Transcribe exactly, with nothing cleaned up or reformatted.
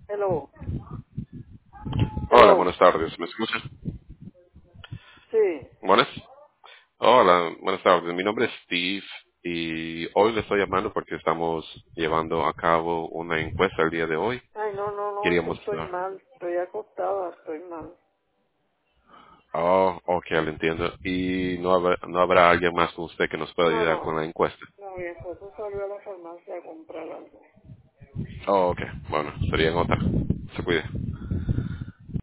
Hello, Hola, hello, buenas tardes. ¿Me escuchas? sí. Buenas. Hola, buenas tardes. Mi nombre es Steve y hoy le estoy llamando porque estamos llevando a cabo una encuesta el día de hoy. Ay, no, no, no, es que Queríamos... estoy ah, mal, estoy acostada, estoy mal. Oh, ok, lo entiendo. ¿Y no habrá, no habrá alguien más con usted que nos pueda No, ayudar con no, la encuesta? no, mi esposo salió a la farmacia a comprar algo. Oh, ok. Bueno, sería en otra. Se cuide.